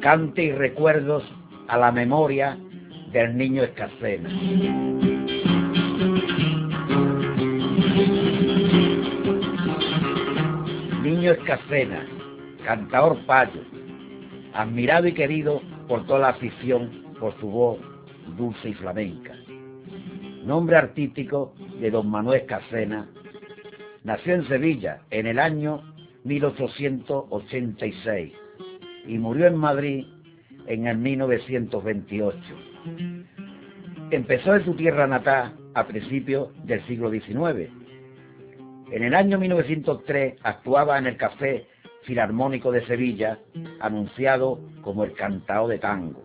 cante y recuerdos a la memoria del niño Escacena. Niño Escacena, cantador payo, admirado y querido por toda la afición por su voz dulce y flamenca. Nombre artístico de don Manuel Escacena, nació en Sevilla en el año 1886 y murió en Madrid en el 1928. Empezó en su tierra natal a principios del siglo XIX. En el año 1903 actuaba en el Café Filarmónico de Sevilla, anunciado como el cantao de tango.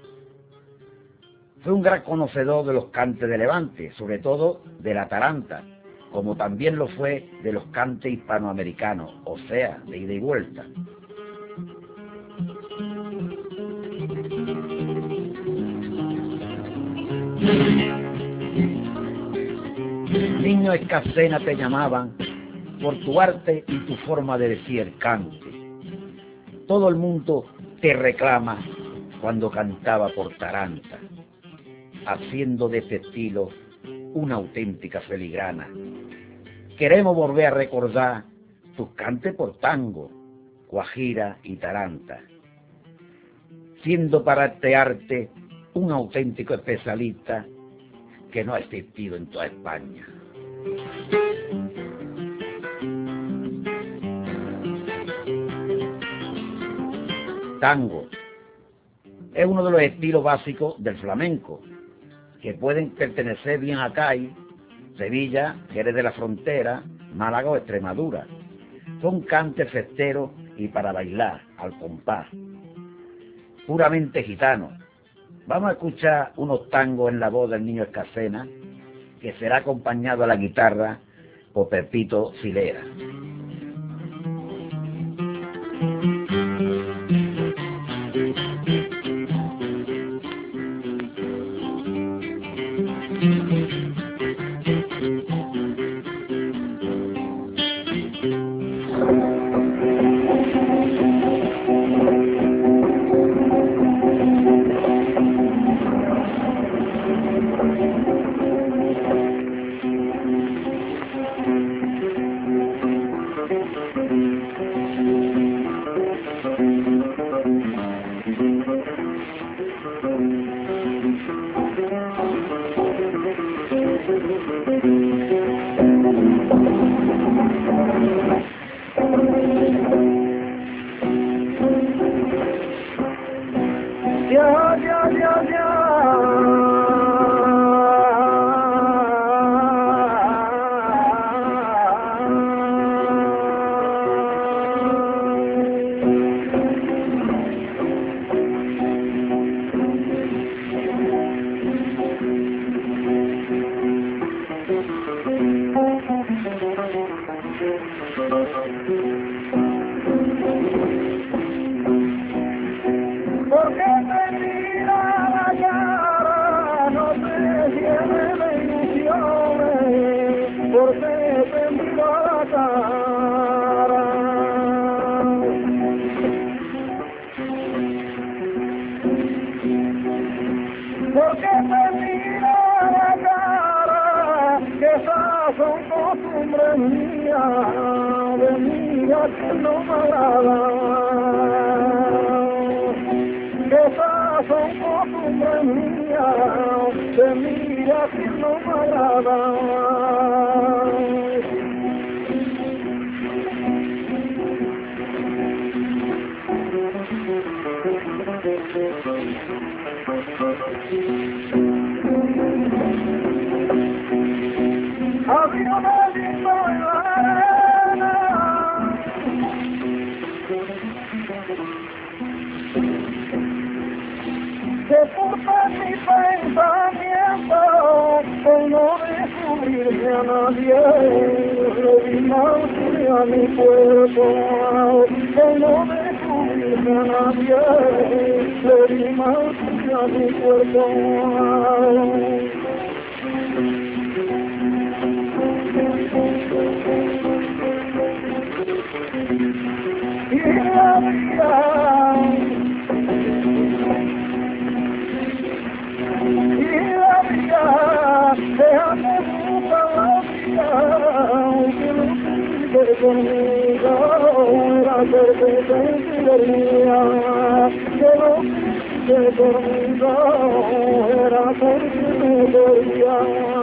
Fue un gran conocedor de los cantes de Levante, sobre todo de la taranta, como también lo fue de los cantes hispanoamericanos, o sea, de ida y vuelta. Niño Escacena te llamaban por tu arte y tu forma de decir el cante. Todo el mundo te reclama cuando cantaba por taranta, haciendo de este estilo una auténtica filigrana. Queremos volver a recordar tus cantes por tango, guajira y taranta, siendo para este arte un auténtico especialista que no ha existido en toda España. Tango es uno de los estilos básicos del flamenco, que pueden pertenecer bien a Cádiz, Sevilla, Jerez de la Frontera, Málaga o Extremadura. Son cantes festeros y para bailar al compás, puramente gitanos. Vamos a escuchar unos tangos en la voz del niño Escacena, que será acompañado a la guitarra por Pepito Filera. conmigo era porque te quería, que no que conmigo era porque te quería.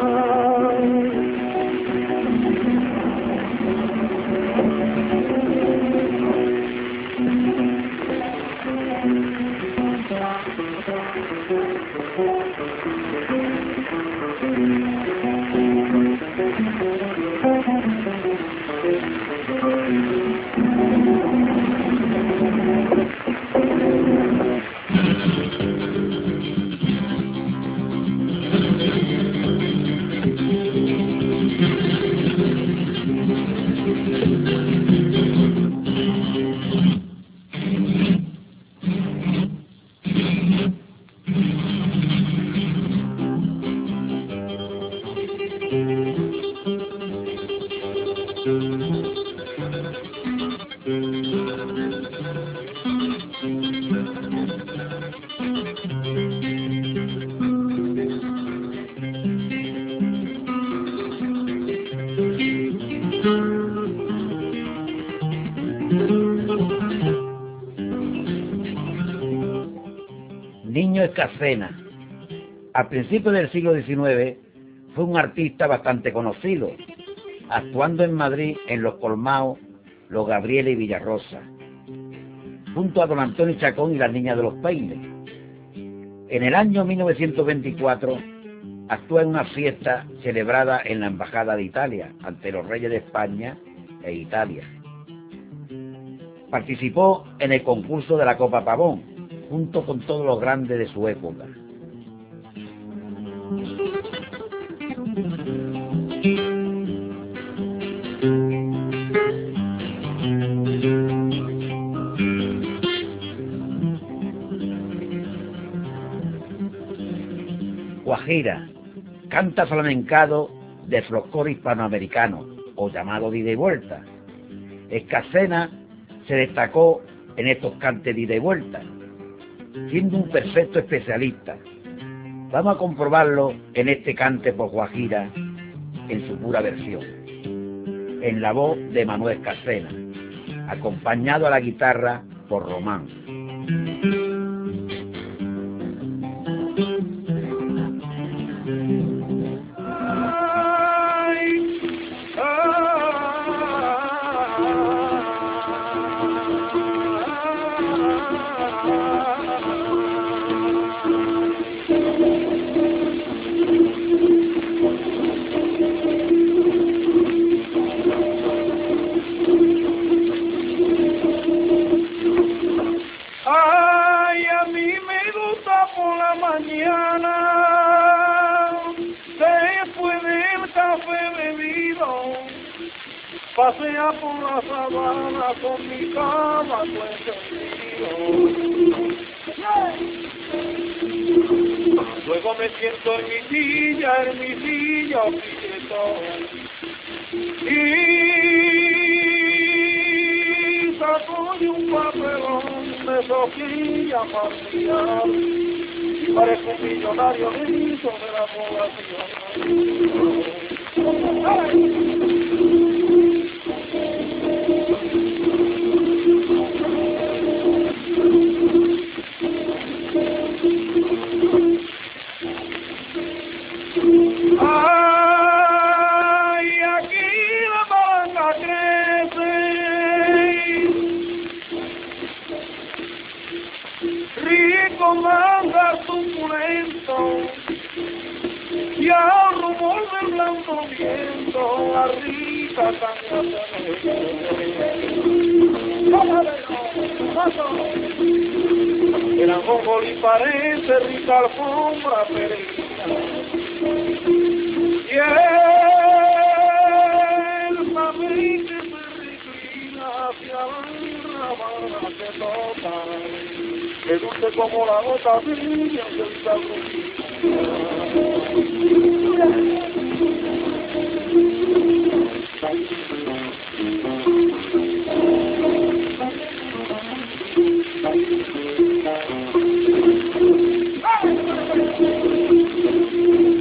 Niño Escacena. A principios del siglo XIX fue un artista bastante conocido, actuando en Madrid en Los Colmaos, Los Gabriel y Villarrosa, junto a don Antonio Chacón y las Niñas de los Peines. En el año 1924 actuó en una fiesta celebrada en la Embajada de Italia ante los reyes de España e Italia. Participó en el concurso de la Copa Pavón, junto con todos los grandes de su época. Guajira, canta flamencado de folclore hispanoamericano, o llamado de ida y vuelta. Escacena se destacó en estos cantes de ida y vuelta, siendo un perfecto especialista. Vamos a comprobarlo en este cante por Guajira, en su pura versión, en la voz de Manuel Escacena, acompañado a la guitarra por Román. Mañana, después del café bebido, pasea por la sabana con mi cama encendido. Luego me siento en mi silla quietón, y saco de un papelón de soquilla familiar. Parece un millonario rico de la población. Ay, aquí la palanga crece, rico manga suculento, y al rumor del blanco viento, la rica caña el angol y parece rica alfombra peregrina, y el fabrique se reclina hacia la rabana que toca, que dulce como la gota fría del sabor.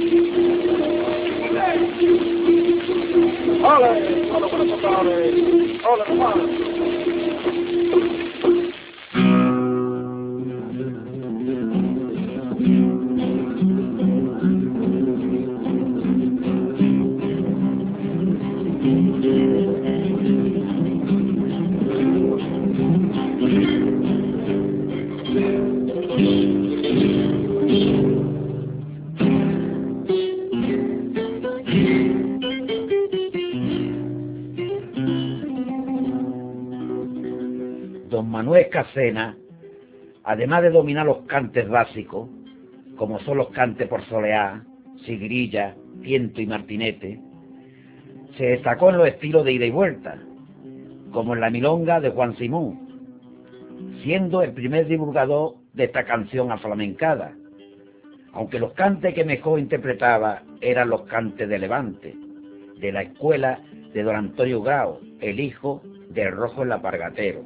Vale, bueno, Don Manuel Escacena, además de dominar los cantes básicos, como son los cantes por soleá, sigrilla, tiento y martinete, se destacó en los estilos de ida y vuelta, como en la milonga de Juan Simón, siendo el primer divulgador de esta canción aflamencada, aunque los cantes que mejor interpretaba eran los cantes de Levante, de la escuela de don Antonio Grau, el hijo del Rojo el Alpargatero.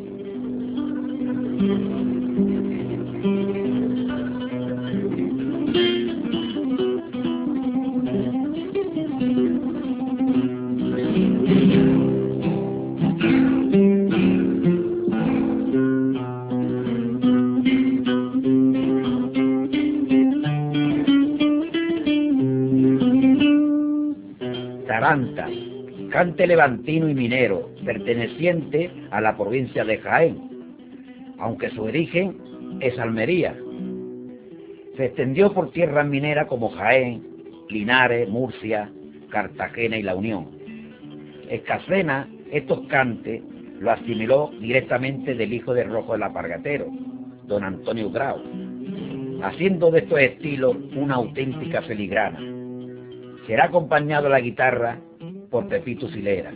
Taranta, cante levantino y minero, perteneciente a la provincia de Jaén, aunque su origen es Almería. Se extendió por tierras mineras como Jaén, Linares, Murcia, Cartagena y La Unión. Escacena estos cantes lo asimiló directamente del hijo del Rojo el Alpargatero, don Antonio Grau, haciendo de estos estilos una auténtica filigrana. Será acompañado a la guitarra por Pepito Silera.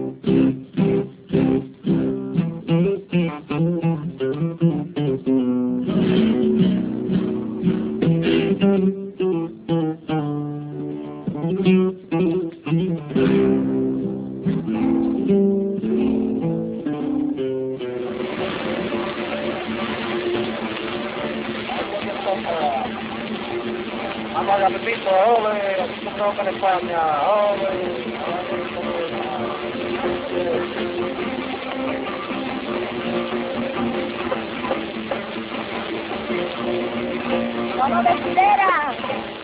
Vamos a Pepito, ole, aquí se toca en España, ole. ¡Vamos de Silera!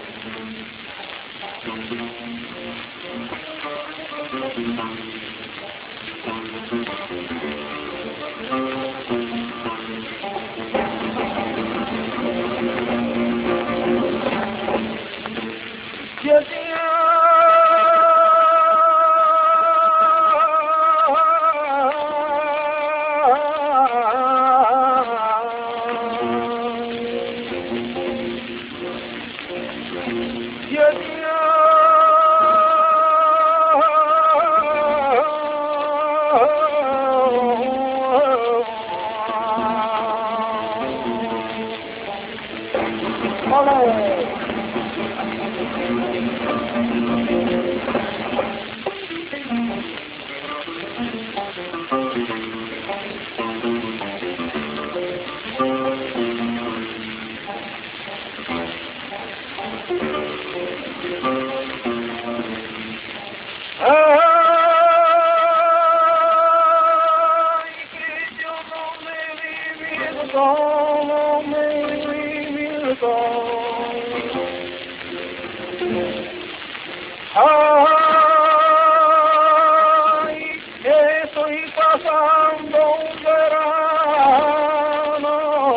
Ay, estoy pasando un verano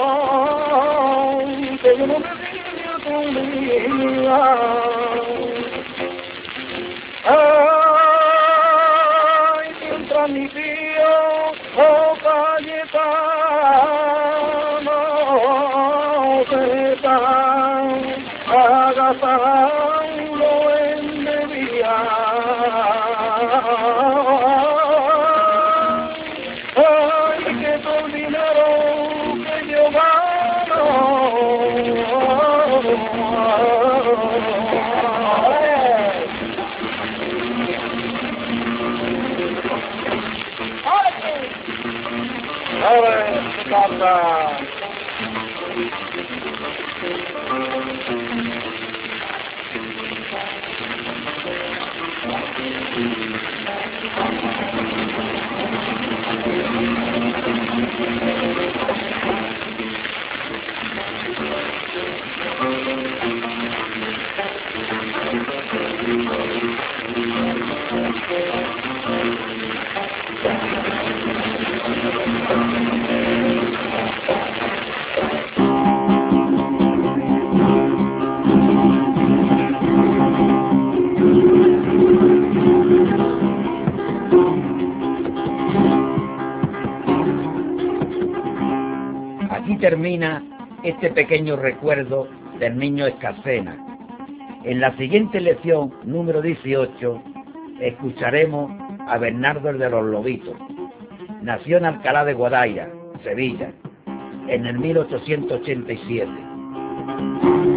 que yo no me divierto un día. Ay, mientras mi tío Cayetano se están agazando en mi día. Ay, que todo el dinero que yo gano, a ver, ¿qué pasa? Aquí termina este pequeño recuerdo del niño Escacena. En la siguiente lección, número 18, escucharemos a Bernardo el de los Lobitos. Nació en Alcalá de Guadaira, Sevilla, en el 1887.